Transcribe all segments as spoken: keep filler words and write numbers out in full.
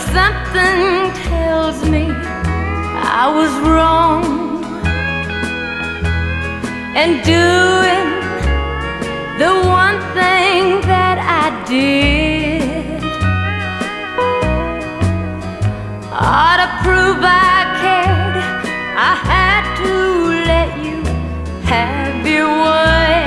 something tells me I was wrong and doing the one thing that I did. Oh, to prove I cared, I had to let you have your way.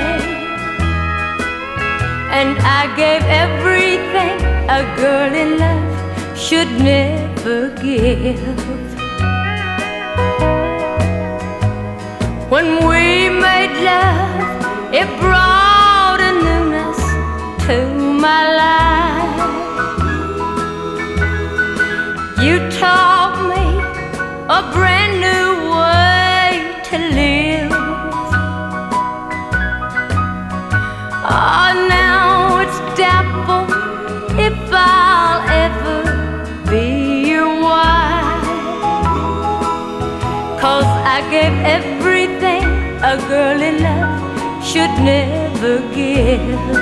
And I gave everything a girl in love should never give. When we made love, it brought a newness to my life. You taught me a brand new way to live. Oh, now it's doubtful if I'll ever be your wife, 'cause I gave everything a girl in love should never give.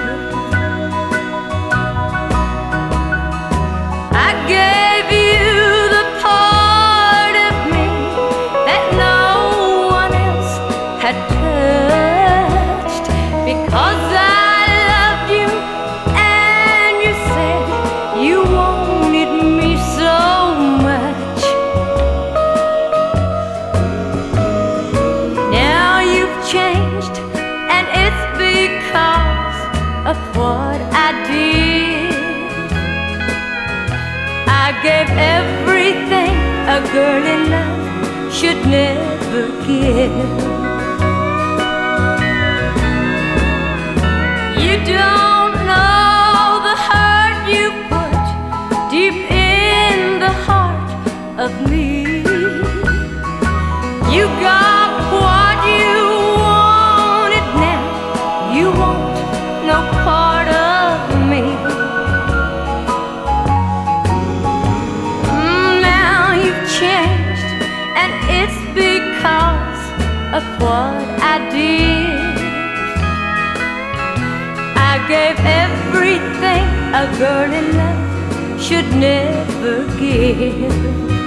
I gave you the part of me that no one else had touched, because I loved you and you said you wanted me so much. Now you've changed, and it's because of what I did. I gave everything a girl in love should never give. You don't know the hurt you put deep in the heart of me. You got what you wanted, now you want no part of me. Mm, now you've changed, and it's because of what I did. I gave everything a girl in love should never give.